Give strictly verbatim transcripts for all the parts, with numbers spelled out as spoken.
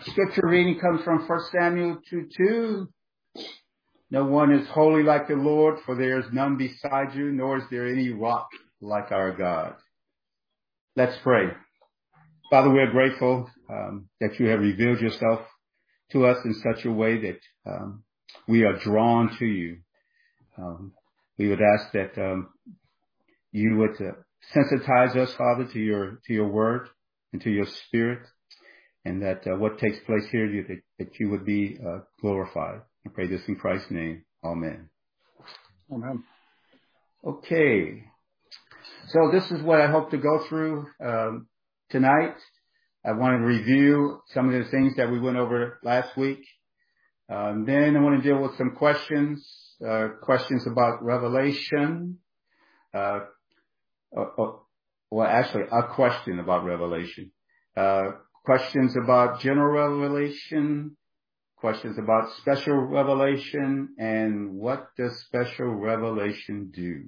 Scripture reading comes from First Samuel two two. No one is holy like the Lord, for there is none beside you, nor is there any rock like our God. Let's pray. Father, we're grateful um, that you have revealed yourself to us in such a way that um, we are drawn to you. Um, we would ask that um, you would uh, sensitize us, Father, to your to your word and to your spirit, and that uh, what takes place here, you, that, that you would be uh, glorified. I pray this in Christ's name. Amen. Amen. Okay. So this is what I hope to go through um, tonight. I want to review some of the things that we went over last week. Um, then I want to deal with some questions, uh, questions about Revelation. Uh, or, or, well, actually, a question about Revelation. Uh, questions about general revelation. Questions about special revelation, and what does special revelation do?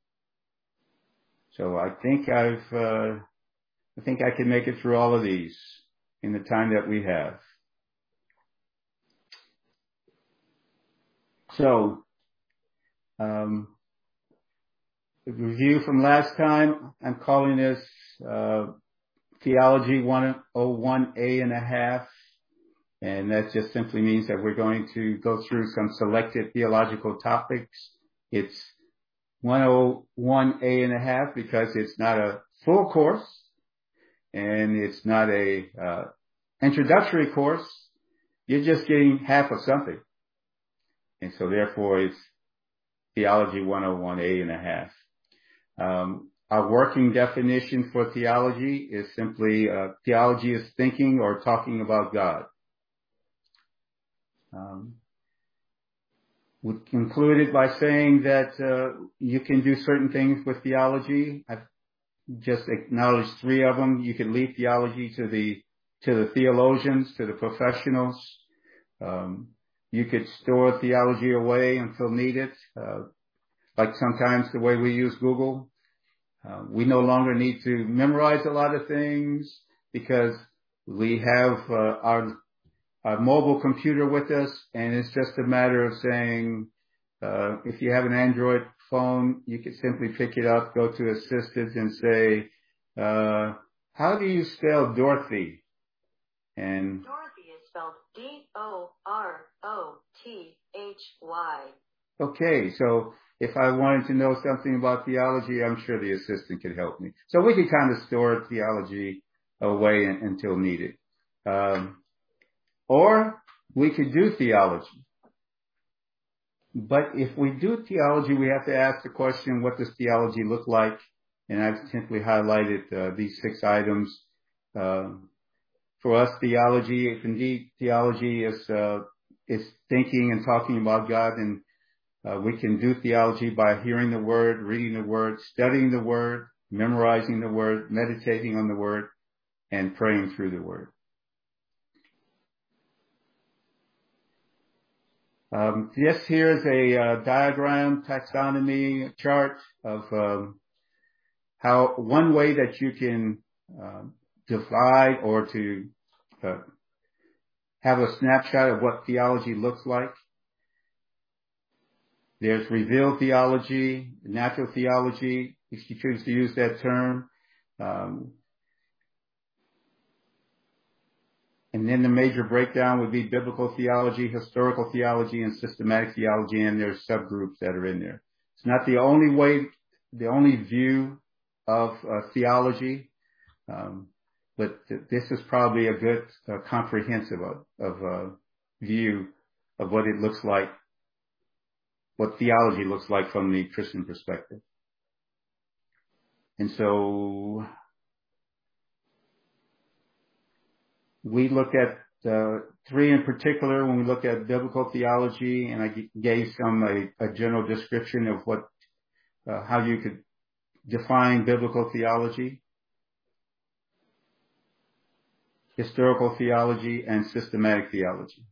So I think I've, uh, I think I can make it through all of these in the time that we have. So, um, the review from last time, I'm calling this, uh, Theology one oh one A and a half. And that just simply means that we're going to go through some selected theological topics. It's one oh one A and a half because it's not a full course and it's not a uh, introductory course. You're just getting half of something. And so therefore it's Theology one oh one A and a half. Um, our working definition for theology is simply uh, theology is thinking or talking about God. Um, we concluded by saying that uh, you can do certain things with theology. I've just acknowledged three of them. You can leave theology to the to the theologians, to the professionals. Um, you could store theology away until needed, uh, like sometimes the way we use Google. Uh, we no longer need to memorize a lot of things because we have uh, our a mobile computer with us, and it's just a matter of saying, uh, if you have an Android phone, you can simply pick it up, go to Assistant and say, uh, how do you spell Dorothy? And Dorothy is spelled D O R O T H Y. Okay, so if I wanted to know something about theology, I'm sure the assistant could help me. So we could kind of store theology away until needed. Um, Or we could do theology. But if we do theology, we have to ask the question, what does theology look like? And I've simply highlighted uh, these six items. Uh, for us, theology, if indeed theology is, uh, is thinking and talking about God, and uh, we can do theology by hearing the word, reading the word, studying the word, memorizing the word, meditating on the word, and praying through the word. Um, this here is a uh, diagram, taxonomy chart of um, how one way that you can uh, divide or to uh, have a snapshot of what theology looks like. There's revealed theology, natural theology, if you choose to use that term. Um, And then the major breakdown would be biblical theology, historical theology, and systematic theology, and there's subgroups that are in there. It's not the only way, the only view of uh, theology, um, but th- this is probably a good uh, comprehensive of, of uh, view of what it looks like, what theology looks like from the Christian perspective. And so we look at uh, three in particular when we look at biblical theology, and I g- gave some a, a general description of what uh, how you could define biblical theology, historical theology, and systematic theology.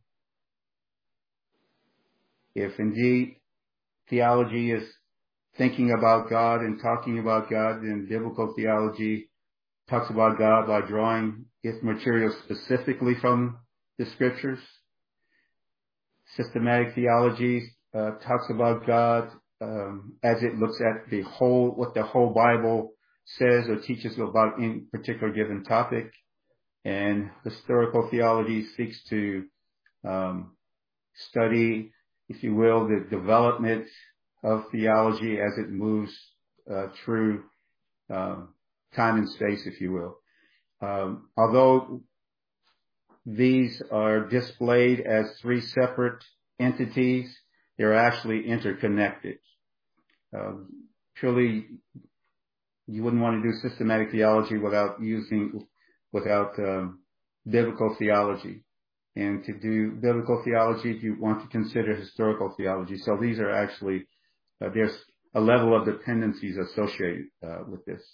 If indeed theology is thinking about God and talking about God, then biblical theology talks about God by drawing its material specifically from the scriptures. Systematic theology uh, talks about God um, as it looks at the whole, what the whole Bible says or teaches about any particular given topic. And historical theology seeks to um, study, if you will, the development of theology as it moves uh, through uh, time and space, if you will. Um, although these are displayed as three separate entities, they're actually interconnected. Um, truly, you wouldn't want to do systematic theology without using, without um, biblical theology. And to do biblical theology, you want to consider historical theology. So these are actually, uh, there's a level of dependencies associated uh, with this.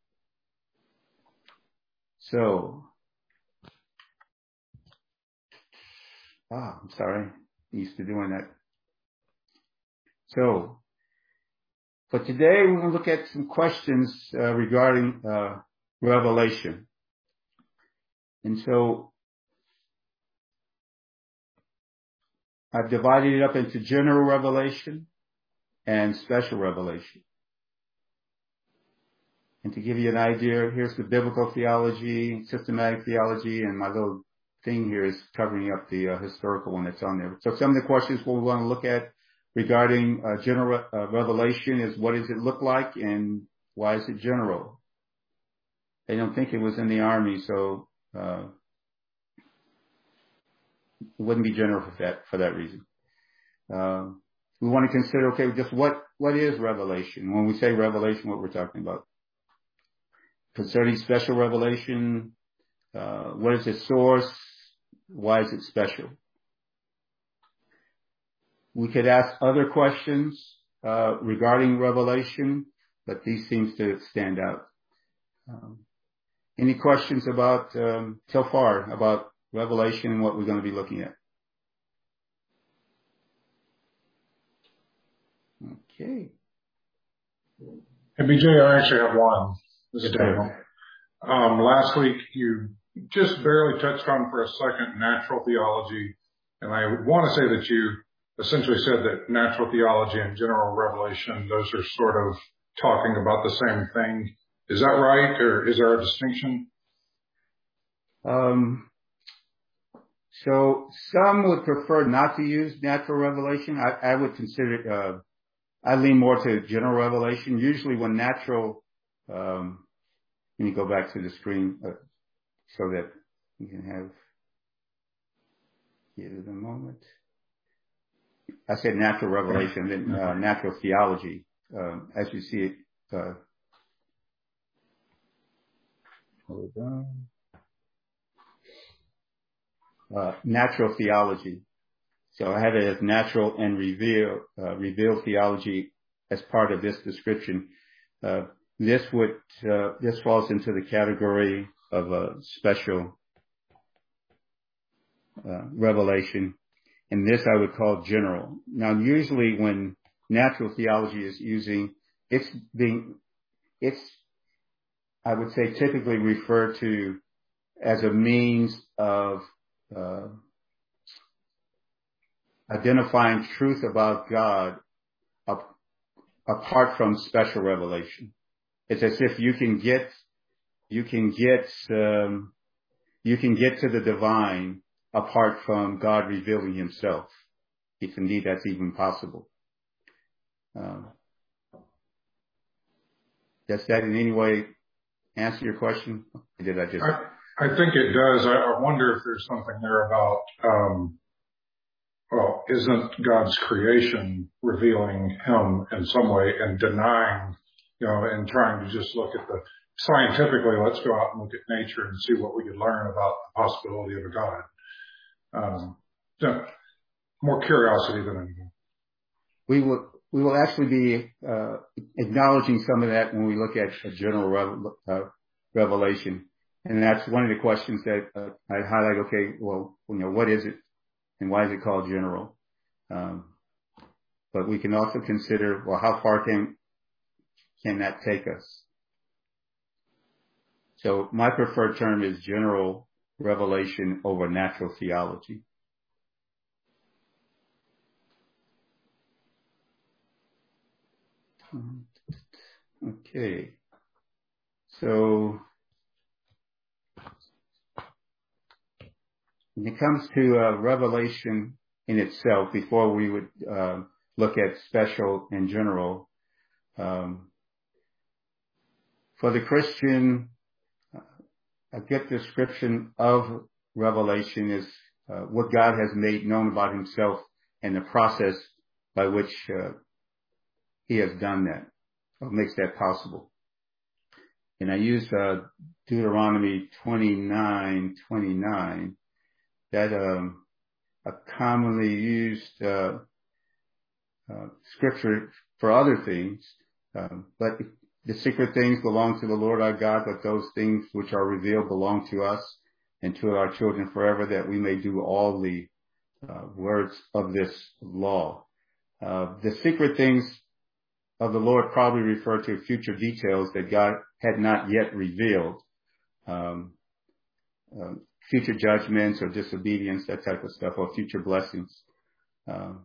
So, ah, I'm sorry, I'm used to doing that. So, for today, we're going to look at some questions uh, regarding uh, Revelation. And so, I've divided it up into general revelation and special revelation. And to give you an idea, here's the biblical theology, systematic theology, and my little thing here is covering up the uh, historical one that's on there. So some of the questions we'll want to look at regarding uh, general uh, revelation is, what does it look like and why is it general? They don't think it was in the army, so uh, it wouldn't be general for that for that reason. Uh, we want to consider, okay, just what what is revelation? When we say revelation, what we're talking about. Concerning special revelation, uh, what is its source? Why is it special? We could ask other questions uh, regarding revelation, but these seems to stand out. Um, any questions about um, so far about revelation and what we're going to be looking at? Okay. Hey, B J, I actually have one. This is Yes, Daniel. Um, last week, you just barely touched on for a second natural theology, and I want to say that you essentially said that natural theology and general revelation, those are sort of talking about the same thing. Is that right, or is there a distinction? Um, so some would prefer not to use natural revelation. I, I would consider, uh, I lean more to general revelation. Usually when natural, um, let me go back to the screen uh, so that you can have, give it a moment. I said natural revelation, then uh, natural theology, um, as you see it. Uh, hold on. Uh, natural theology. So I have it as natural and reveal, uh, revealed theology as part of this description. Uh, this would, uh, this falls into the category of a special, uh, revelation. And this I would call general. Now, usually when natural theology is using, it's being, it's, I would say typically referred to as a means of, uh, identifying truth about God up, apart from special revelation. It's as if you can get, you can get, um, you can get to the divine apart from God revealing himself, if indeed that's even possible. Um, does that in any way answer your question? Or did I just? I, I think it does. I, I wonder if there's something there about, um, well, isn't God's creation revealing him in some way and denying, you know, and trying to just look at the, scientifically, let's go out and look at nature and see what we could learn about the possibility of a God. Um, so more curiosity than anything. We will, we will actually be, uh, acknowledging some of that when we look at a general revel, uh, revelation. And that's one of the questions that uh, I highlight. Okay, well, you know, what is it? And why is it called general? Um, but we can also consider, well, how far can, can that take us? So my preferred term is general, revelation over natural theology. Okay. So when it comes to uh, revelation in itself, before we would uh, look at special and general, um, for the Christian, a good description of revelation is uh, what God has made known about himself and the process by which uh, he has done that, or makes that possible. And I use uh, Deuteronomy twenty-nine twenty-nine, that um, a commonly used uh, uh, scripture for other things, um, but the secret things belong to the Lord our God, but those things which are revealed belong to us and to our children forever, that we may do all the uh, words of this law. Uh, the secret things of the Lord probably refer to future details that God had not yet revealed, um, uh, future judgments or disobedience, that type of stuff, or future blessings. Um,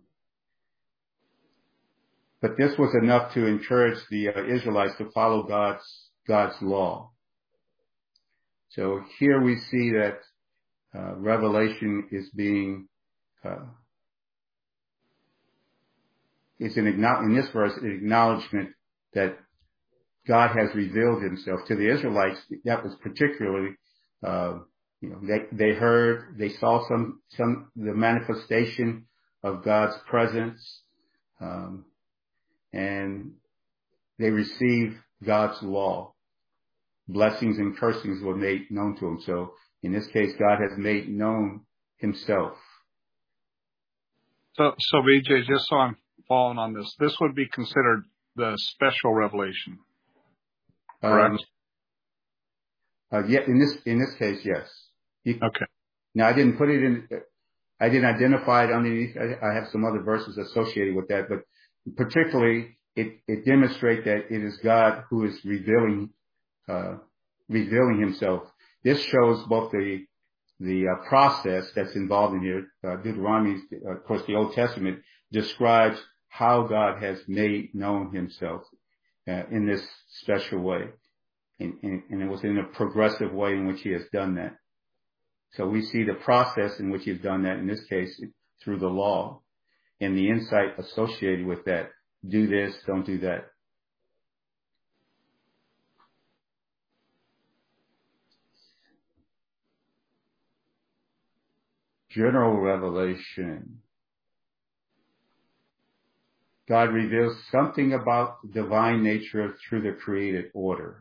But this was enough to encourage the uh, Israelites to follow God's, God's law. So here we see that uh, revelation is being, uh, is an, in this verse, an acknowledgement that God has revealed himself to the Israelites. That was particularly, uh, you know, they, they heard, they saw some, some, the manifestation of God's presence, um, and they received God's law. Blessings and cursings were made known to them. So in this case, God has made known himself. So, so B J, just so I'm following on this, this would be considered the special revelation, correct? Um, uh, yeah, in this, in this case, yes. You, okay. Now I didn't put it in, I didn't identify it underneath. I, I have some other verses associated with that, but particularly it, it demonstrates that it is God who is revealing, uh, revealing himself. This shows both the, the uh, process that's involved in here. Uh, Deuteronomy, uh, of course, the Old Testament describes how God has made known himself uh, in this special way. And, and, and it was in a progressive way in which he has done that. So we see the process in which he's done that, in this case, through the law, and the insight associated with that. Do this, don't do that. General revelation. God reveals something about the divine nature through the created order.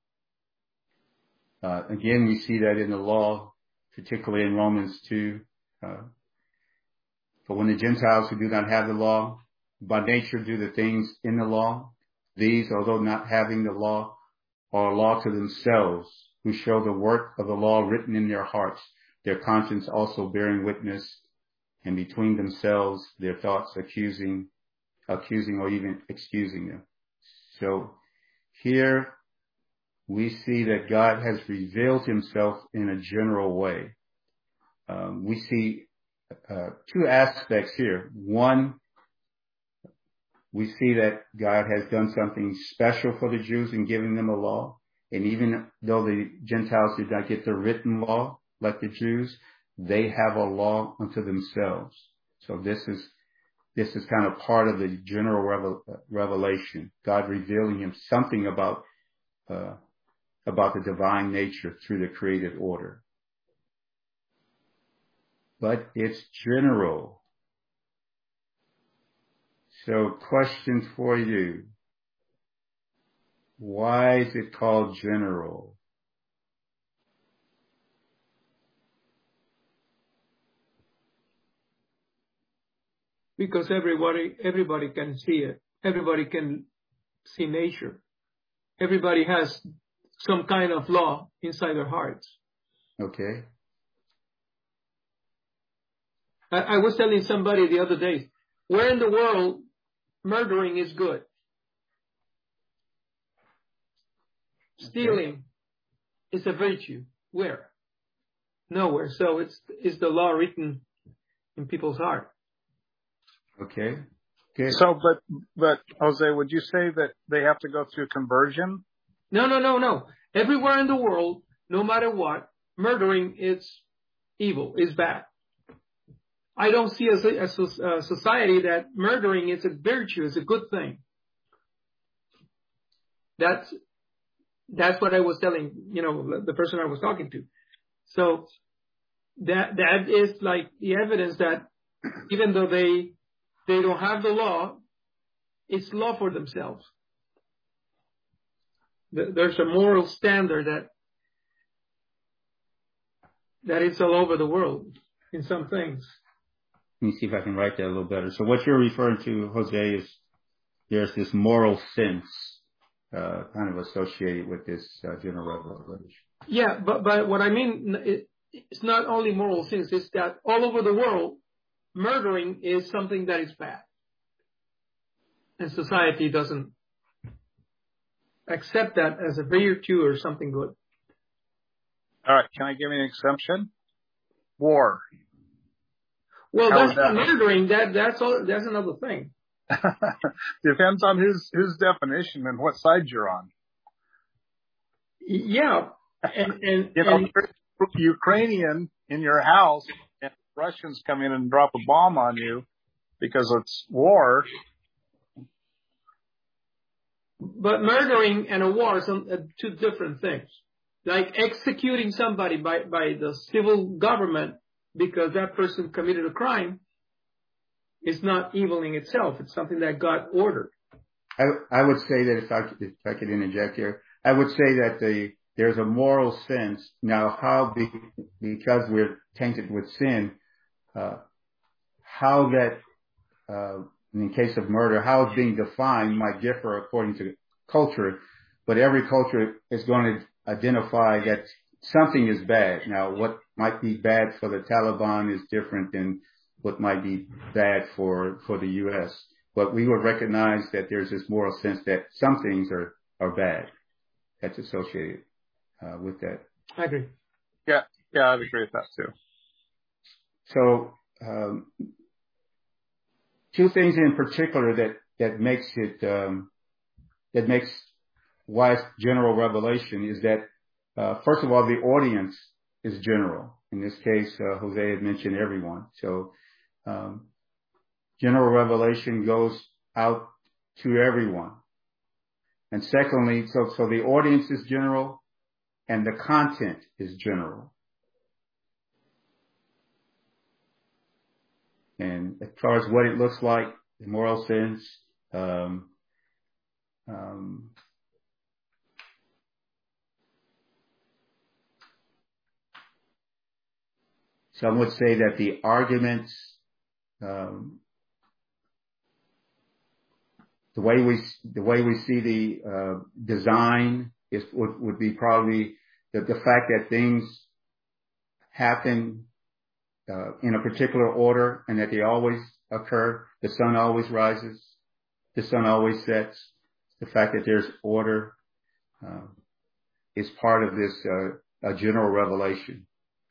Uh, again, we see that in the law, particularly in Romans two. Uh, for when the Gentiles who do not have the law, by nature do the things in the law, these, although not having the law, are a law to themselves, who show the work of the law written in their hearts, their conscience also bearing witness, and between themselves their thoughts accusing, accusing or even excusing them. So here we see that God has revealed himself in a general way. Um, we see uh, two aspects here. One, we see that God has done something special for the Jews in giving them a law. And even though the Gentiles did not get the written law like the Jews, they have a law unto themselves. So this is, this is kind of part of the general revel, revelation. God revealing him something about, uh, about the divine nature through the created order. But it's general. So question for you. Why is it called general? Because everybody, everybody can see it. Everybody can see nature. Everybody has some kind of law inside their hearts. Okay. I, I was telling somebody the other day, where in the world murdering is good? Stealing okay. is a virtue. Where? nowhere. So it's it's the law written in people's heart. Okay. Good. So, but, but Jose, would you say that they have to go through conversion? No, no, no, no. Everywhere in the world, no matter what, murdering is evil, is bad. I don't see as a, as a society that murdering is a virtue, is a good thing. That's that's what I was telling, you know, the person I was talking to. So that that is like the evidence that even though they they don't have the law, it's law for themselves. There's a moral standard that that it's all over the world in some things. Let me see if I can write that a little better. So what you're referring to, Jose, is there's this moral sense uh, kind of associated with this uh, general revelation. Yeah, but but what I mean, it, it's not only moral sense. It's that all over the world, murdering is something that is bad, and society doesn't accept that as a virtue or something good. All right. Can I give you an exemption? War. Well, How that's is that? not murdering. That that's all. That's another thing. Depends on whose whose definition and what side you're on. Yeah, and and, You know, and Ukrainian in your house, and Russians come in and drop a bomb on you because it's war. but murdering and a war are some, uh, two different things. Like executing somebody by by the civil government because that person committed a crime is not evil in itself. It's something that God ordered. I, I would say that if I, could, if I could interject here, I would say that the there's a moral sense. Now, how be, because we're tainted with sin, uh, how that, uh, in the case of murder, how it's being defined might differ according to culture, but every culture is going to identify that something is bad. Now, what might be bad for the Taliban is different than what might be bad for, for the U S. But we would recognize that there's this moral sense that some things are, are bad that's associated uh, with that. I agree. Yeah, yeah, I'd agree with that too. So, um, two things in particular that, that makes it, um, that makes why it's general revelation is that, uh, first of all, the audience is general. In this case, uh, Jose had mentioned everyone. So, um, general revelation goes out to everyone. And secondly, so, so the audience is general and the content is general. And as far as what it looks like, the moral sense, um, um, some would say that the arguments, um, the way we the way we see the uh, design is would, would be probably the, the fact that things happen uh, in a particular order and that they always occur. The sun always rises, the sun always sets. The fact that there's order uh, is part of this uh, a general revelation.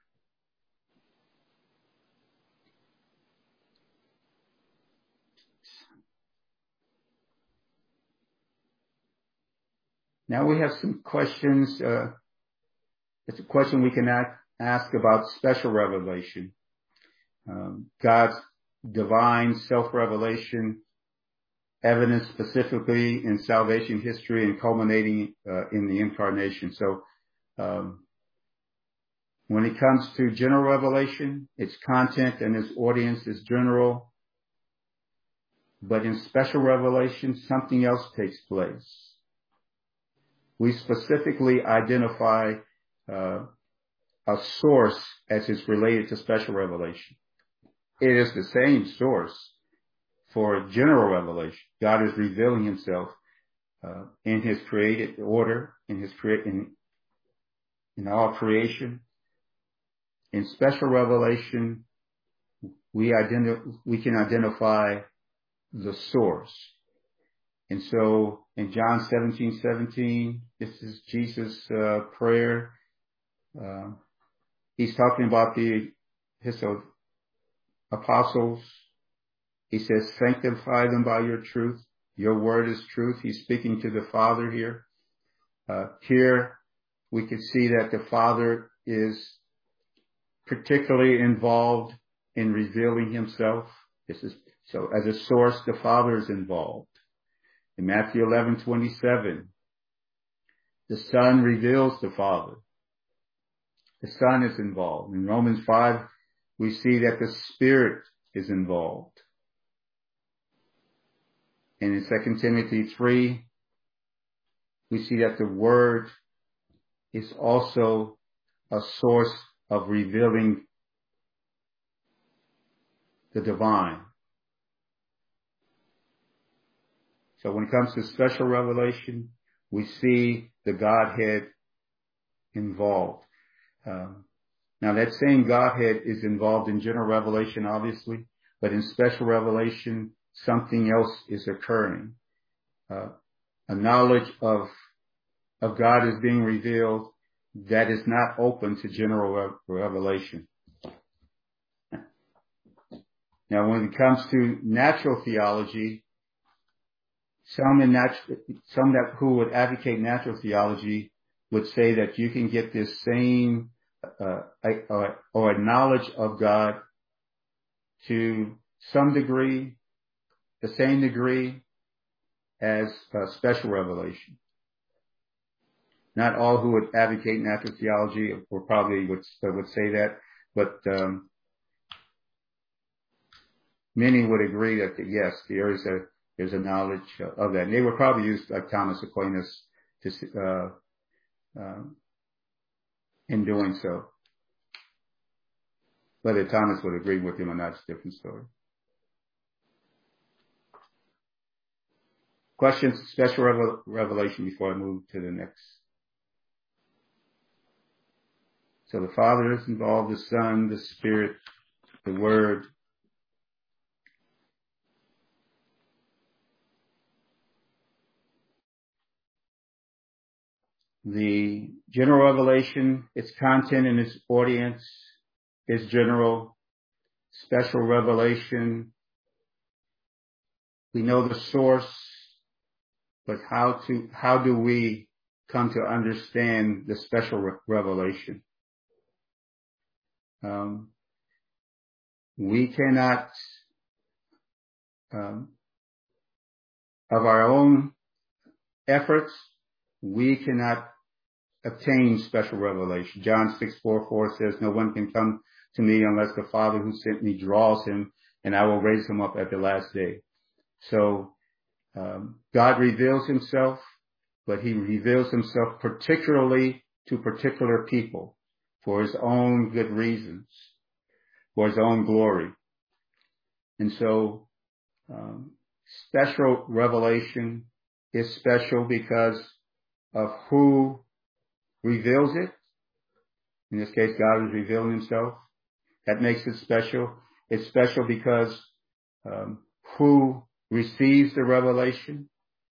Now we have some questions. Uh, it's a question we can ask, ask about special revelation. Um, God's divine self-revelation, evidence specifically in salvation history and culminating uh, in the incarnation. So um, when it comes to general revelation, its content and its audience is general. But in special revelation, something else takes place. We specifically identify uh, a source as is related to special revelation. It is the same source for general revelation. God is revealing himself uh, in his created order, in his crea- in, in all creation. In special revelation, we identi- we can identify the source. And so in John seventeen seventeen, this is Jesus' uh, prayer. Uh, he's talking about the his apostles. He says, sanctify them by your truth. Your word is truth. He's speaking to the Father here. Uh, here we can see that the Father is particularly involved in revealing himself. This is so as a source, the Father is involved. In Matthew eleven twenty-seven, the Son reveals the Father. The Son is involved. In Romans five, we see that the Spirit is involved. And in Second Timothy three, we see that the Word is also a source of revealing the divine. So when it comes to special revelation, we see the Godhead involved. Um, now that same Godhead is involved in general revelation, obviously, but in special revelation, something else is occurring. Uh, a knowledge of of God is being revealed that is not open to general re- revelation. Now, when it comes to natural theology, some in natu- some that who would advocate natural theology would say that you can get this same uh, a, or a knowledge of God to some degree, the same degree as uh, special revelation. Not all who would advocate natural theology or probably would uh, would say that, but um, many would agree that yes, there is a there's a knowledge of that. And they would probably use like Thomas Aquinas to uh, uh, in doing so. Whether Thomas would agree with him or not is a different story. Questions, special revel- revelation before I move to the next. So the Father is involved, the Son, the Spirit, the Word. The general revelation, its content and its audience is general. Special revelation, we know the source, but how to how do we come to understand the special re- revelation? Um, we cannot, um, of our own efforts, we cannot obtain special revelation. John six four four says, no one can come to me unless the Father who sent me draws him, and I will raise him up at the last day. So um, God reveals himself, but he reveals himself particularly to particular people for his own good reasons, for his own glory. And so um, special revelation is special because of who reveals it. In this case, God is revealing himself. That makes it special. It's special because um, who receives the revelation.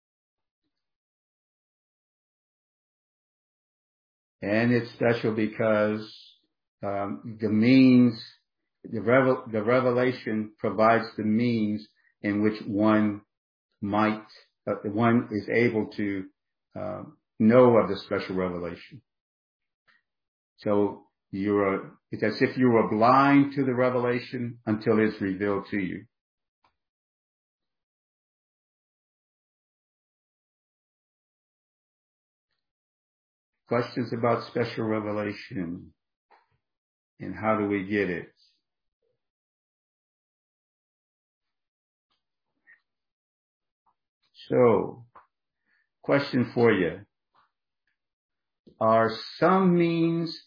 And it's special because um, the means, the, revel, the revelation provides the means in which one might, uh, one is able to uh, know of the special revelation. So you're, it's as if you were blind to the revelation until it's revealed to you. Questions about special revelation and how do we get it? So, question for you. Are some means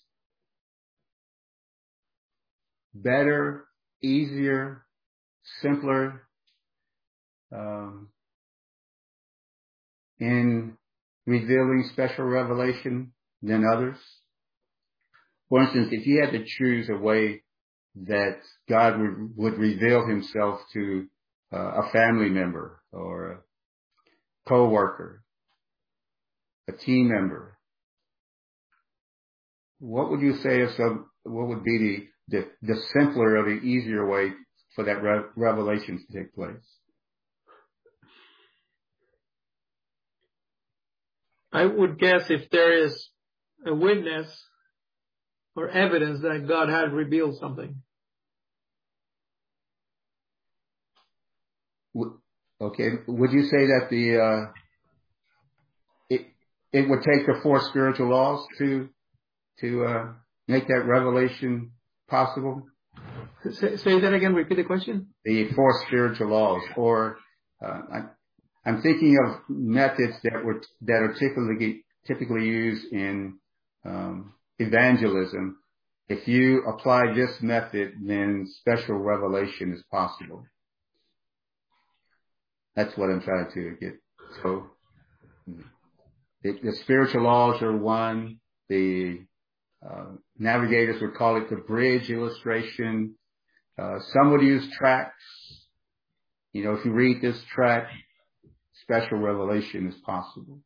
better, easier, simpler um, in revealing special revelation than others? For instance, if you had to choose a way that God would, would reveal himself to uh, a family member or a co-worker, a team member, what would you say are some, what would be the, the, the simpler or the easier way for that re- revelation to take place? I would guess if there is a witness or evidence that God had revealed something. Okay. Would you say that the, uh, it, it would take the four spiritual laws to, to, uh, make that revelation possible? Say, say that again. Repeat the question. The four spiritual laws, or, uh, I, I'm thinking of methods that were, that are typically, typically used in, um, evangelism. If you apply this method, then special revelation is possible. That's what I'm trying to get. So the, the spiritual laws are one. The uh, navigators would call it the bridge illustration. Uh, some would use tracts. You know, if you read this tract, special revelation is possible.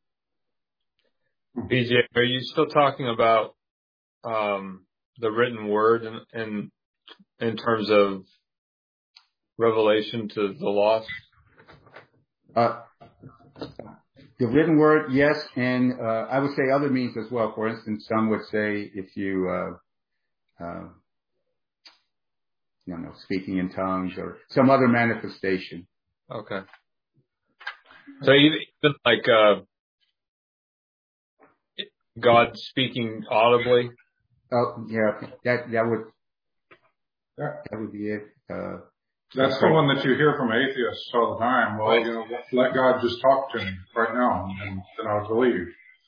B J, are you still talking about um, the written word in, in in terms of revelation to the lost? Uh, the written word, yes, and uh, I would say other means as well. For instance, some would say if you, uh, uh, you know, speaking in tongues or some other manifestation. Okay. So even like uh, God speaking audibly. Oh yeah, that that would that would be it. Uh, That's the one that you hear from atheists all the time. Well, you know, let God just talk to me right now, and then I'll believe.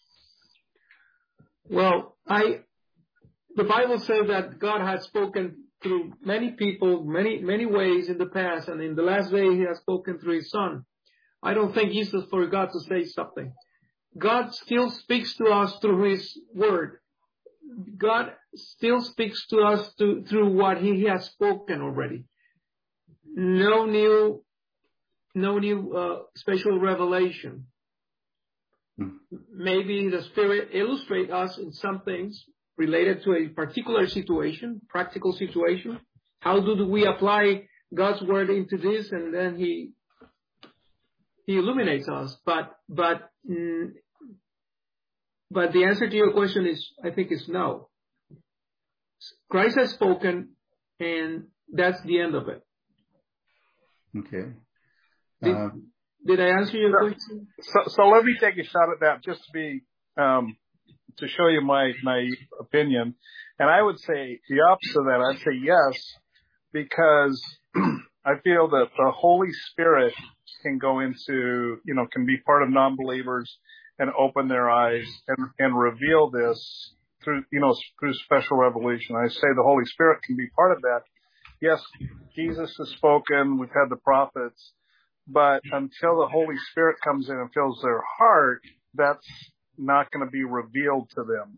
Well, I, the Bible says that God has spoken through many people, many, many ways in the past, and in the last day He has spoken through His Son. I don't think Jesus forgot to say something. God still speaks to us through His Word. God still speaks to us to, through what He has spoken already. No new, no new uh, special revelation. Hmm. Maybe the Spirit illustrates us in some things related to a particular situation, practical situation. How do we apply God's word into this? And then He He illuminates us. But but mm, but the answer to your question is, I think, is no. Christ has spoken, and that's the end of it. Okay. Did, um, did I answer your so, question? So, so let me take a shot at that, just to be um, to show you my my opinion. And I would say the opposite of that. I'd say yes, because I feel that the Holy Spirit can go into, you know, can be part of non-believers and open their eyes and, and reveal this through, you know, through special revelation. I say the Holy Spirit can be part of that. Yes, Jesus has spoken. We've had the prophets. But until the Holy Spirit comes in and fills their heart, that's not going to be revealed to them.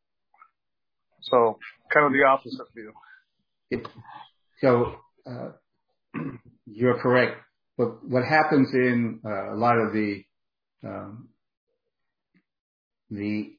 So kind of the opposite view. It, so uh, you're correct. But what happens in uh, a lot of the um, the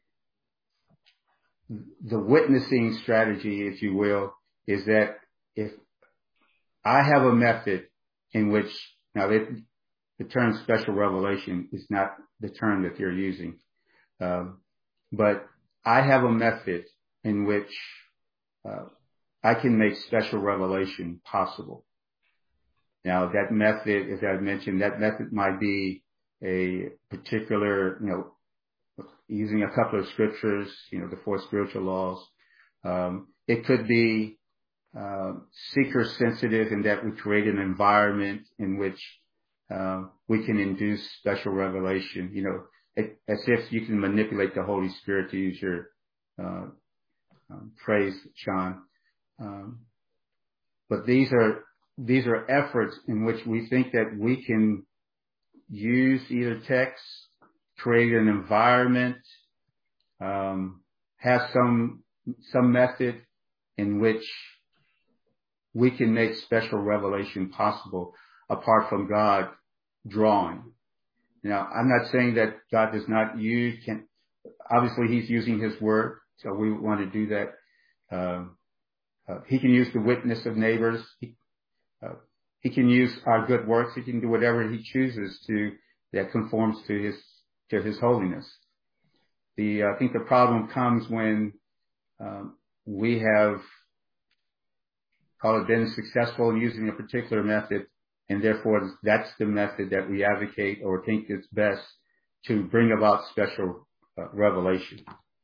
the witnessing strategy, if you will, is that if I have a method in which, now it, the term special revelation is not the term that you're using, um, but I have a method in which uh, I can make special revelation possible. Now that method, as I mentioned, that method might be a particular, you know, using a couple of scriptures, you know, the four spiritual laws. Um, it could be uh, seeker sensitive in that we create an environment in which uh, we can induce special revelation, you know, it, as if you can manipulate the Holy Spirit, to use your uh, um, phrase, Sean. Um, but these are these are efforts in which we think that we can use either text, create an environment, um, have some some method in which we can make special revelation possible apart from God drawing. Now, I'm not saying that God does not use, can, obviously He's using His word, so we want to do that. Uh, uh, he can use the witness of neighbors. He, uh, he can use our good works. He can do whatever he chooses to that conforms to his to his holiness. The I think the problem comes when um, we have call it been successful in using a particular method, and therefore that's the method that we advocate or think is best to bring about special uh, revelation.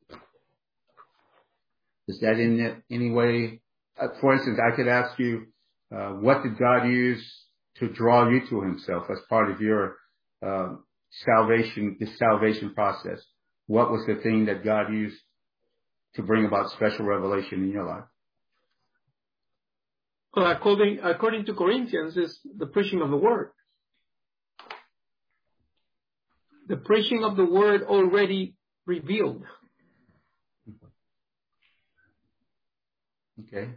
Is that in any way? Uh, for instance, I could ask you, uh, what did God use to draw you to himself as part of your uh, salvation, the salvation process? What was the thing that God used to bring about special revelation in your life? Well, according, according to Corinthians, is the preaching of the word. The preaching of the word already revealed. Okay.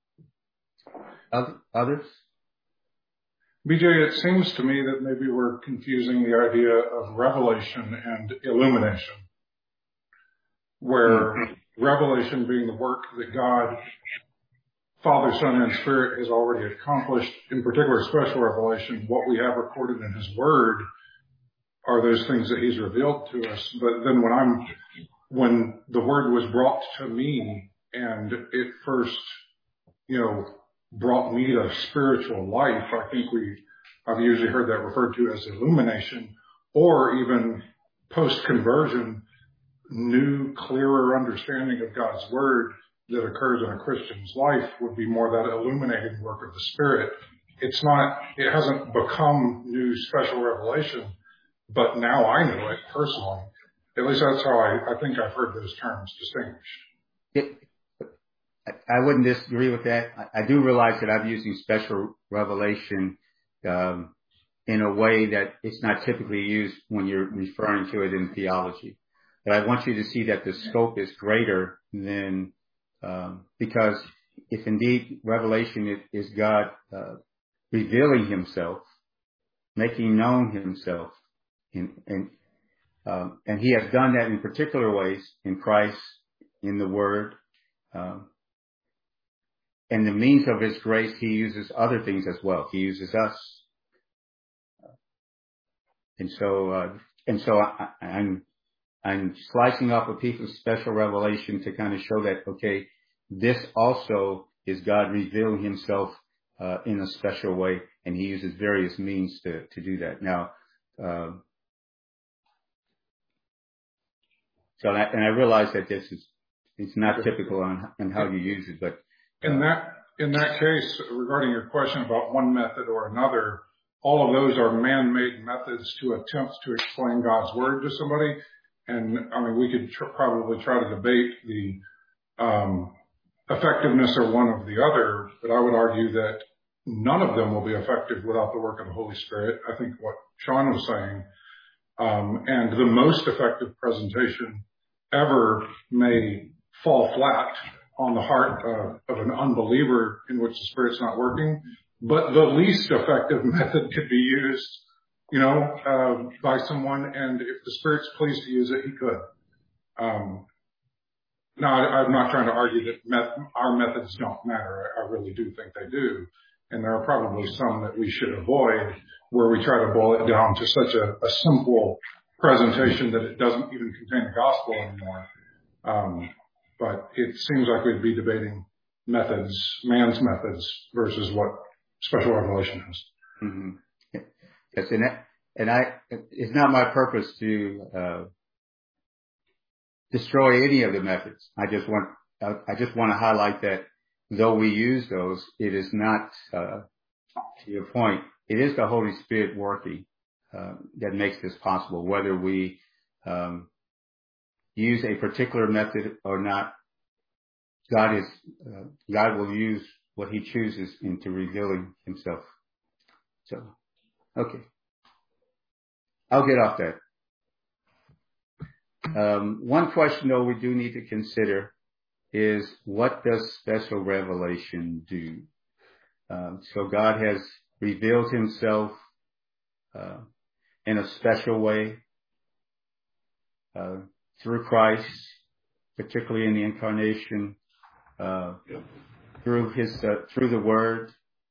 Others? B J, it seems to me that maybe we're confusing the idea of revelation and illumination, where mm-hmm. revelation being the work that God, Father, Son, and Spirit has already accomplished, in particular special revelation, what we have recorded in his word are those things that he's revealed to us. But then when I'm, when the word was brought to me and it first, you know, brought me to spiritual life, I think we, I've usually heard that referred to as illumination, or even post-conversion, new, clearer understanding of God's word that occurs in a Christian's life would be more that illuminating work of the Spirit. It's not, it hasn't become new special revelation, but now I know it personally. At least that's how I, I think I've heard those terms distinguished. It, I wouldn't disagree with that. I, I do realize that I'm using special revelation um, in a way that it's not typically used when you're referring to it in theology. But I want you to see that the scope is greater than, um, because if indeed revelation is, is God uh, revealing himself, making known himself, in, and um, and he has done that in particular ways in Christ, in the Word. Um, And the means of his grace, he uses other things as well. He uses us. And so, uh, and so I, I'm, I'm slicing off a piece of special revelation to kind of show that, okay, this also is God revealing himself, uh, in a special way. And he uses various means to, to do that. Now, um, so, I, and I realize that this is, it's not typical on, on how you use it, but, In that, in that case, regarding your question about one method or another, all of those are man-made methods to attempt to explain God's word to somebody. And I mean, we could tr- probably try to debate the um, effectiveness of one or the other, but I would argue that none of them will be effective without the work of the Holy Spirit. I think what Sean was saying, um, and the most effective presentation ever may fall flat on the heart uh, of an unbeliever in which the Spirit's not working, but the least effective method could be used, you know, uh, by someone, and if the Spirit's pleased to use it, he could. Um, now, I, I'm not trying to argue that met, our methods don't matter. I, I really do think they do, and there are probably some that we should avoid where we try to boil it down to such a, a simple presentation that it doesn't even contain the gospel anymore. Um, But it seems like we'd be debating methods, man's methods, versus what special revelation is. Mm-hmm. Yes, and, that, and I, it's not my purpose to uh, destroy any of the methods. I just want, I, I just want to highlight that though we use those, it is not, uh, to your point, it is the Holy Spirit working uh, that makes this possible, whether we um, use a particular method or not. God is, uh, God will use what he chooses into revealing himself. So, okay. I'll get off that. Um, one question though we do need to consider is, what does special revelation do? Um, so God has revealed himself, uh, in a special way, uh, through Christ, particularly in the incarnation. uh, through his, uh, through the word.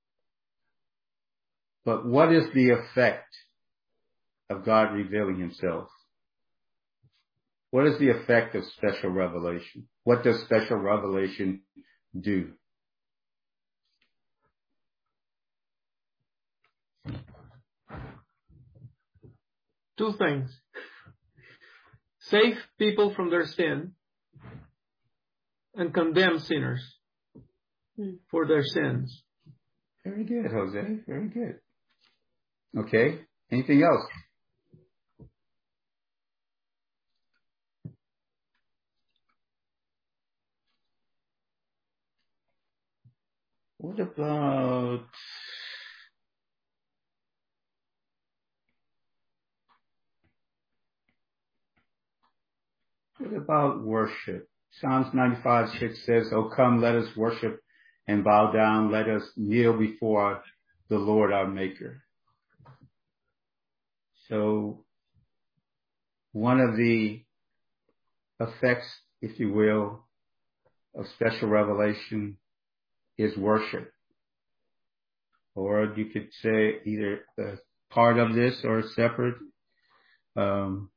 But what is the effect of God revealing himself? What is the effect of special revelation? What does special revelation do? Two things. Save people from their sin and condemn sinners for their sins. Very good, Jose. Very good. Okay. Anything else? What about what about worship? Psalms ninety-five six says, "Oh, come, let us worship and bow down. Let us kneel before the Lord our Maker." So one of the effects, if you will, of special revelation is worship. Or you could say either a part of this or separate. Um,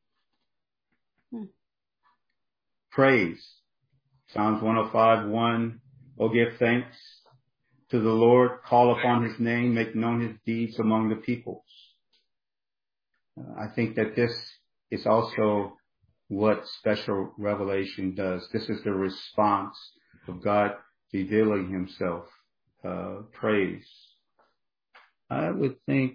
praise. Psalms one oh five one, "Oh, give thanks to the Lord, call upon his name, make known his deeds among the peoples." Uh, I think that this is also what special revelation does. This is the response of God revealing himself. Uh, praise. I would think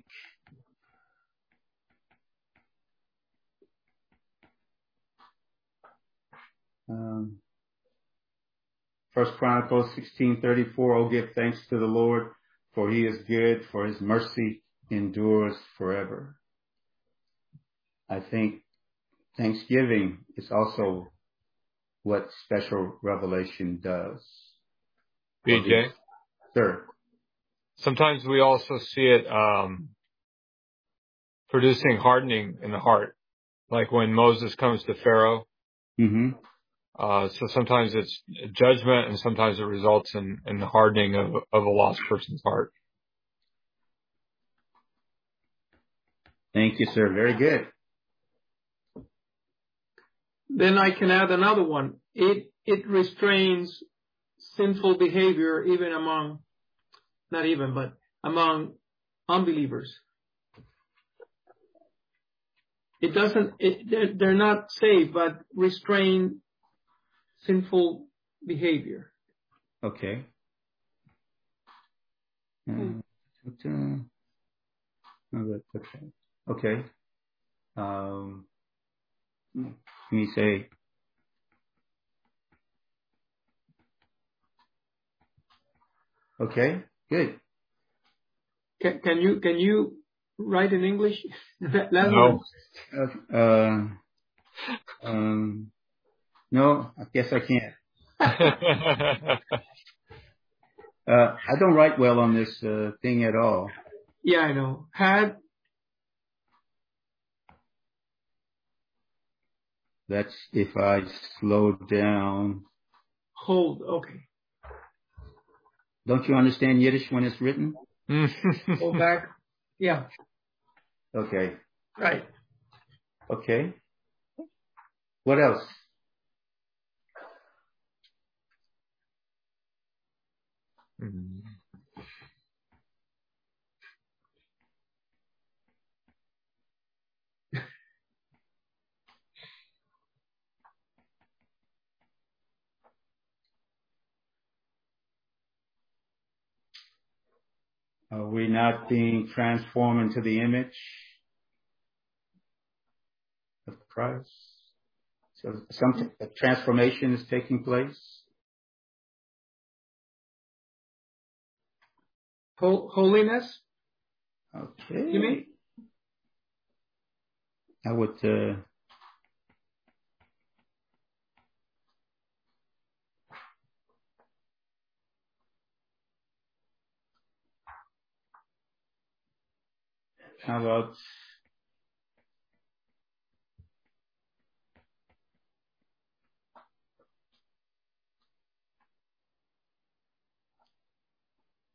um, First Chronicles sixteen thirty-four, "Oh, give thanks to the Lord, for he is good, for his mercy endures forever." I think thanksgiving is also what special revelation does. B J? Sure. Sometimes we also see it um, producing hardening in the heart, like when Moses comes to Pharaoh. Mm-hmm. Uh, so sometimes it's judgment, and sometimes it results in, in the hardening of, of a lost person's heart. Thank you, sir. Very good. Then I can add another one. It it restrains sinful behavior even among, not even, but among unbelievers. It doesn't, it, they're, they're not saved, but restrain sinful behavior. Okay. Uh, okay. Okay. Um, let me say, okay, good. Can, can you can you write in English? Last No. one. Uh, uh, um, no, I guess I can't. uh, I don't write well on this uh, thing at all. Yeah, I know. Had. That's if I slow down. Hold. Okay. Don't you understand Yiddish when it's written? Go back. Yeah. Okay. Right. Okay. What else? Mm. Are we not being transformed into the image of Christ? So some transformation is taking place. Holiness? Okay. You mean? I would, uh, how about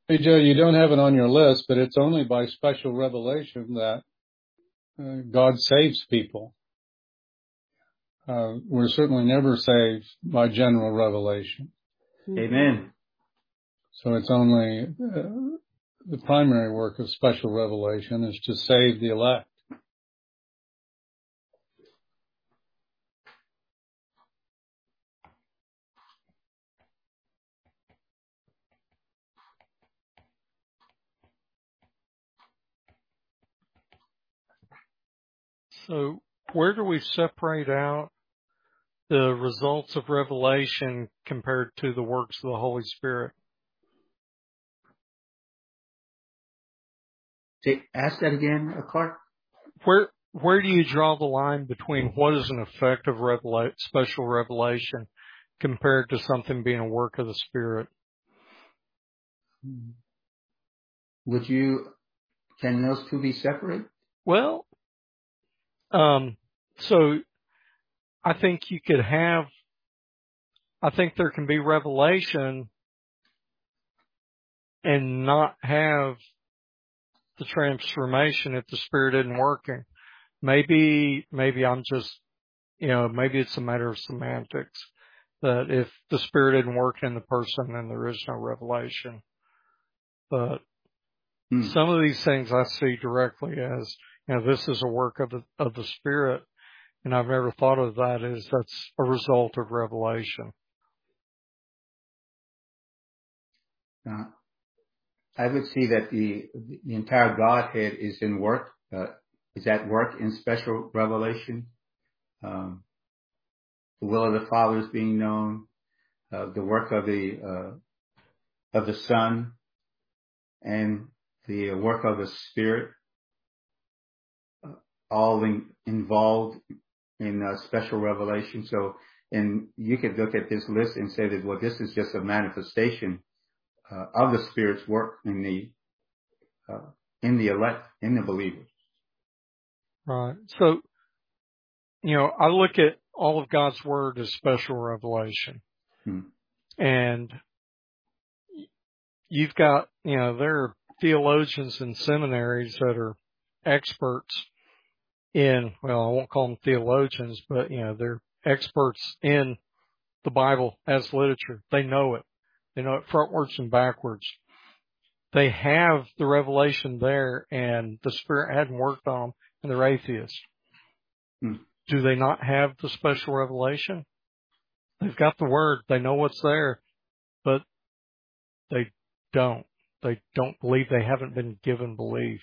Hey, Joe, you don't have it on your list, but it's only by special revelation that uh, God saves people. Uh, we're certainly never saved by general revelation. Amen. So it's only uh, the primary work of special revelation is to save the elect. So where do we separate out the results of revelation compared to the works of the Holy Spirit? Say, ask that again, Clark. Where where do you draw the line between what is an effect of revela- special revelation compared to something being a work of the Spirit? Would you, can those two be separate? Well, um, so I think you could have, I think there can be revelation and not have the transformation if the Spirit isn't working. Maybe, maybe I'm just, you know, maybe it's a matter of semantics, that if the Spirit isn't working in the person, then there is no revelation. But hmm. some of these things I see directly as, you know, this is a work of the, of the Spirit, and I've never thought of that as that's a result of revelation. Uh, I would see that the the entire Godhead is in work, uh, is at work in special revelation. Um, the will of the Father is being known, uh, the work of the uh, of the Son, and the work of the Spirit, uh, all in, involved in uh, special revelation. So, and you could look at this list and say that, well, this is just a manifestation uh, of the Spirit's work in the uh, in the elect, in the believers. Right. So, you know, I look at all of God's Word as special revelation. Hmm. And you've got, you know, there are theologians in seminaries that are experts in, well, I won't call them theologians, but, you know, they're experts in the Bible as literature. They know it. They know it frontwards and backwards. They have the revelation there, and the Spirit hadn't worked on them, and they're atheists. Hmm. Do they not have the special revelation? They've got the Word. They know what's there, but they don't. They don't believe. They haven't been given belief.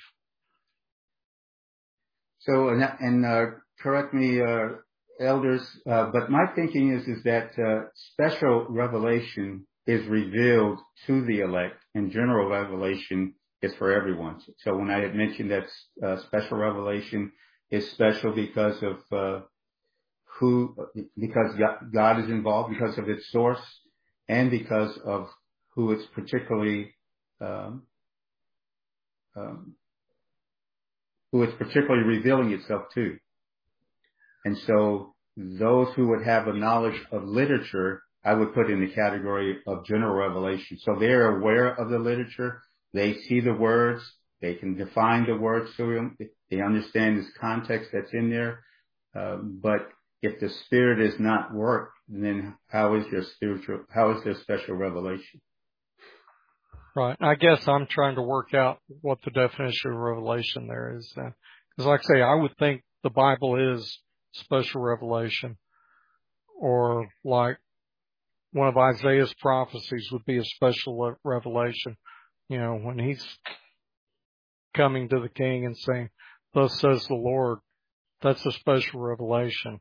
So, and, and uh, correct me, uh, elders, uh, but my thinking is is that uh, special revelation is revealed to the elect, and general revelation is for everyone. So when I had mentioned that uh, special revelation is special because of uh, who, because God is involved, because of its source, and because of who it's particularly, um, um, who it's particularly revealing itself to. And so those who would have a knowledge of literature, I would put in the category of general revelation. So they're aware of the literature. They see the words. They can define the words to them. They understand this context that's in there. Uh, but if the Spirit is not worked, then how is your spiritual, how is there special revelation? Right. I guess I'm trying to work out what the definition of revelation there is then. Because like I say, I would think the Bible is special revelation, or like one of Isaiah's prophecies would be a special revelation. You know, when he's coming to the king and saying, "Thus says the Lord," that's a special revelation.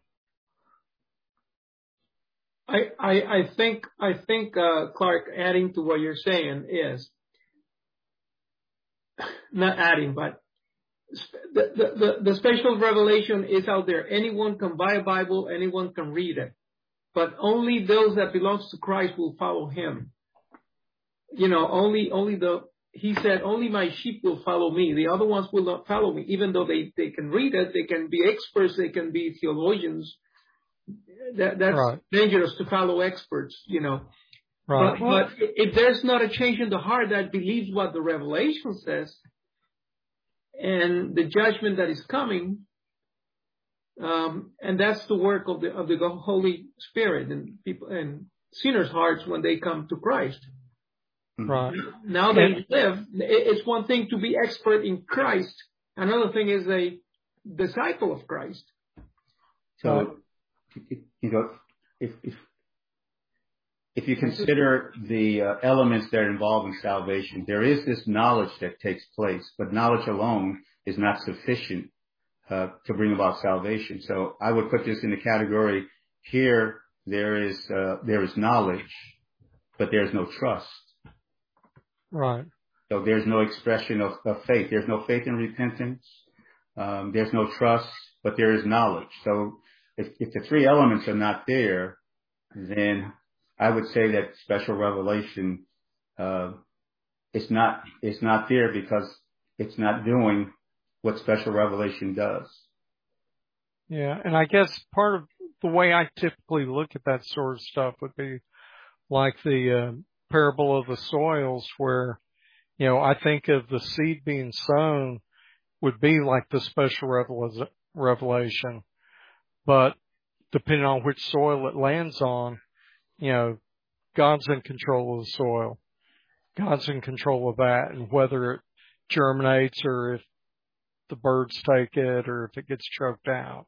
I, I, I think, I think, uh, Clark, adding to what you're saying is, not adding, but the, the, the, the special revelation is out there. Anyone can buy a Bible, anyone can read it, but only those that belongs to Christ will follow him. You know, only, only the, he said, only my sheep will follow me. The other ones will not follow me, even though they, they can read it, they can be experts, they can be theologians. That, that's right. Dangerous to follow experts, you know. Right. But, but if there's not a change in the heart that believes what the revelation says and the judgment that is coming, um, and that's the work of the of the Holy Spirit and people and sinners' hearts when they come to Christ. Right. Now they live. It's one thing to be expert in Christ. Another thing is a disciple of Christ. So, you know, if if if you consider the uh, elements that are involved in salvation, there is this knowledge that takes place, but knowledge alone is not sufficient uh, to bring about salvation. So I would put this in the category here. There is uh, there is knowledge, but there's no trust. Right. So there's no expression of, of faith. There's no faith in repentance. Um, there's no trust, but there is knowledge. So if, if the three elements are not there, then I would say that special revelation uh, is not is not there because it's not doing what special revelation does. Yeah, and I guess part of the way I typically look at that sort of stuff would be like the uh, parable of the soils, where, you know, I think of the seed being sown would be like the special revel- revelation, but depending on which soil it lands on, you know, God's in control of the soil. God's in control of that, and whether it germinates or if the birds take it or if it gets choked out.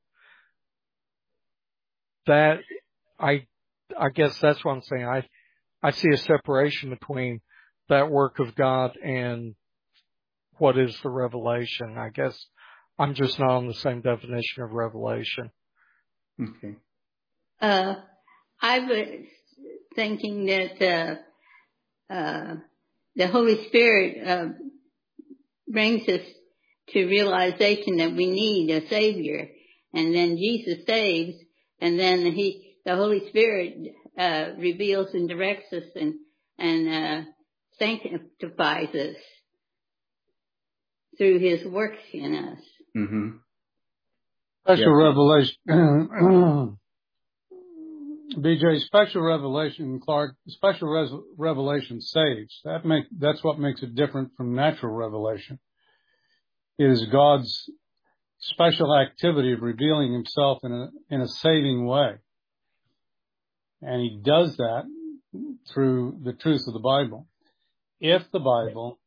That, I, I guess that's what I'm saying. I, I see a separation between that work of God and what is the revelation. I guess I'm just not on the same definition of revelation. Okay. Uh, I was thinking that uh, uh, the Holy Spirit uh, brings us to realization that we need a Savior, and then Jesus saves, and then He, the Holy Spirit, uh, reveals and directs us and and uh, sanctifies us through His works in us. Mm-hmm. Special Yeah. revelation. B J, special revelation, Clark, special res- revelation saves. That make, that's what makes it different from natural revelation. It is God's special activity of revealing Himself in a, in a saving way. And He does that through the truth of the Bible. If the Bible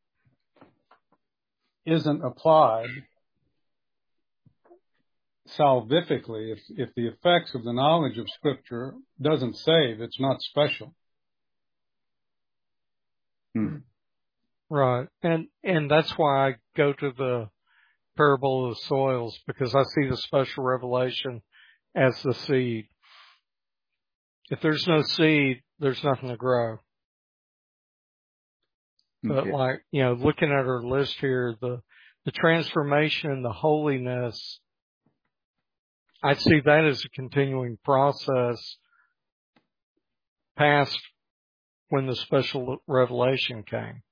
isn't applied salvifically, if, if the effects of the knowledge of Scripture doesn't save, it's not special. Hmm. Right. And, and that's why I go to the parable of the soils, because I see the special revelation as the seed. If there's no seed, there's nothing to grow. But Okay. like, you know, looking at our list here, the, the transformation and the holiness, I see that as a continuing process past when the special revelation came.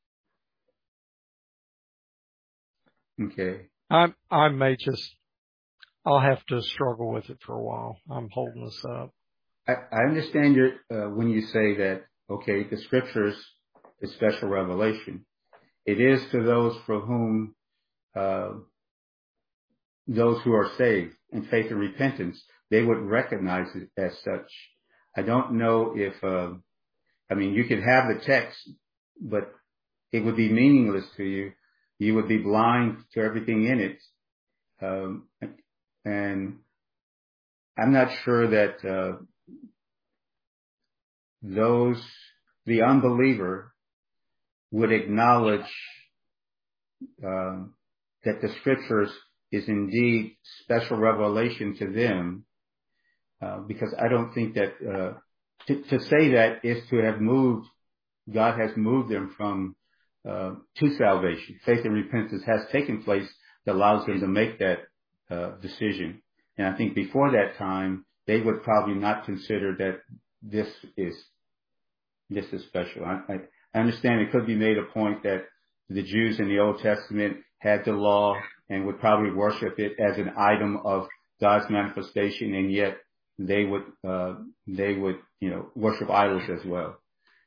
Okay. I, I may just, I'll have to struggle with it for a while. I'm holding this up. I, I understand your, uh, when you say that, okay, the Scriptures is special revelation. It is to those for whom, uh, those who are saved in faith and repentance, they would recognize it as such. I don't know if, uh, I mean, you could have the text, but it would be meaningless to you. You would be blind to everything in it. Um, and I'm not sure that, uh, those, the unbeliever would acknowledge, um, that the Scriptures is indeed special revelation to them, uh, because I don't think that, uh, to, to say that is to have moved, God has moved them from, uh, to salvation. Faith and repentance has taken place that allows them to make that, uh, decision. And I think before that time, they would probably not consider that this is, this is special. I, I, I understand it could be made a point that the Jews in the Old Testament had the law and would probably worship it as an item of God's manifestation, and yet they would, uh, they would, you know, worship idols as well.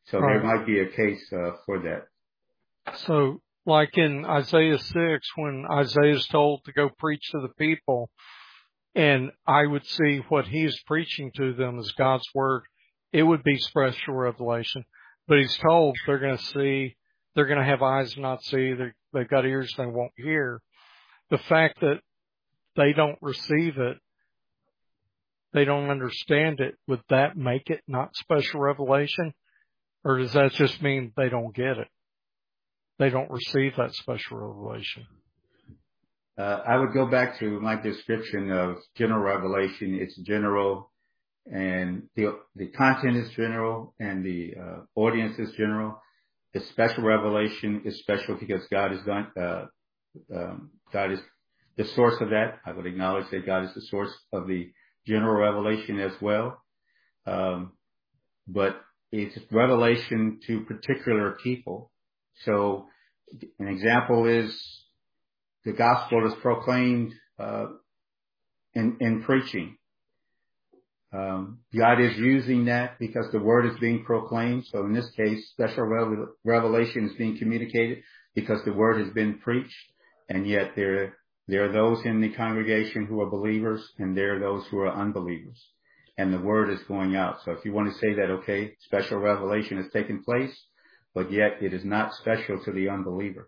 So right. There might be a case uh, for that. So like in Isaiah six, when Isaiah is told to go preach to the people, and I would see what he's preaching to them as God's word, it would be special revelation. But he's told they're going to see, they're going to have eyes and not see, they've got ears they won't hear. The fact that they don't receive it, they don't understand it, would that make it not special revelation? Or does that just mean they don't get it? They don't receive that special revelation? Uh, I would go back to my description of general revelation. It's general, and the the content is general, and the uh, audience is general. The special revelation is special because God is done. Uh, um, God is the source of that. I would acknowledge that God is the source of the general revelation as well. Um, but it's revelation to particular people. So an example is the gospel is proclaimed uh, in, in preaching. Um, God is using that because the word is being proclaimed. So in this case, special revel- revelation is being communicated because the word has been preached, and yet there there are those in the congregation who are believers, and there are those who are unbelievers, and the word is going out. So if you want to say that, okay, special revelation has taken place, but yet it is not special to the unbeliever.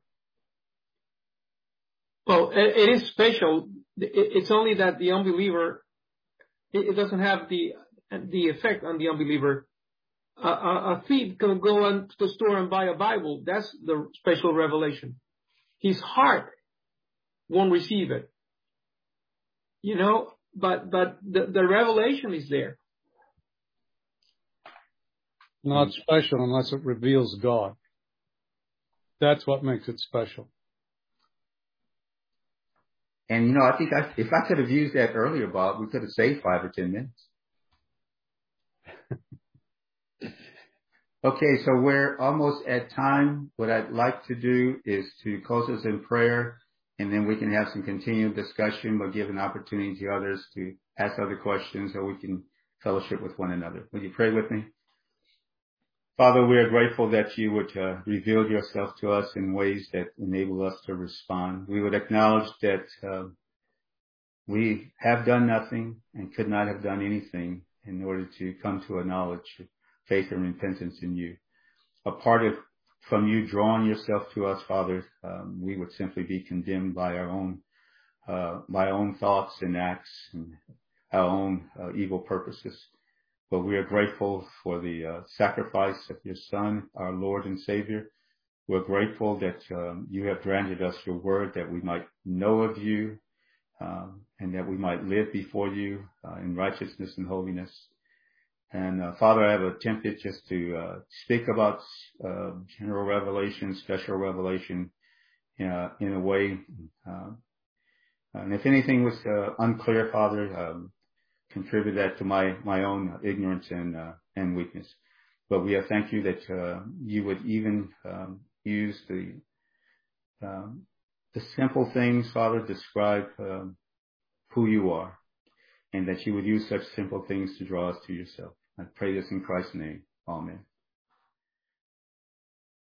Well, it, it is special. It, it's only that the unbeliever, it, it doesn't have the the effect on the unbeliever. Uh, a, a thief can go into the store and buy a Bible. That's the special revelation. His heart won't receive it, you know. But but the, the revelation is there. Not special unless it reveals God. That's what makes it special. And, you know, I think I, if I could have used that earlier, Bob, we could have saved five or ten minutes. Okay, so we're almost at time. What I'd like to do is to close us in prayer, and then we can have some continued discussion, but give an opportunity to others to ask other questions, or we can fellowship with one another. Will you pray with me? Father, we are grateful that you would uh, reveal yourself to us in ways that enable us to respond. We would acknowledge that uh, we have done nothing and could not have done anything in order to come to a knowledge of faith and repentance in you. Apart of from you drawing yourself to us, Father, um, we would simply be condemned by our own uh, by our own thoughts and acts and our own uh, evil purposes. But we are grateful for the uh, sacrifice of your Son, our Lord and Savior. We're grateful that um, you have granted us your word that we might know of you um, and that we might live before you uh, in righteousness and holiness. And uh, Father, I have attempted just to uh, speak about uh, general revelation, special revelation uh, in a way. Uh, and if anything was uh, unclear, Father, um, contribute that to my, my own ignorance and, uh, and weakness. But we thank you that, uh, you would even, um, use the, um, the simple things, Father, describe, um, who you are, and that you would use such simple things to draw us to yourself. I pray this in Christ's name. Amen.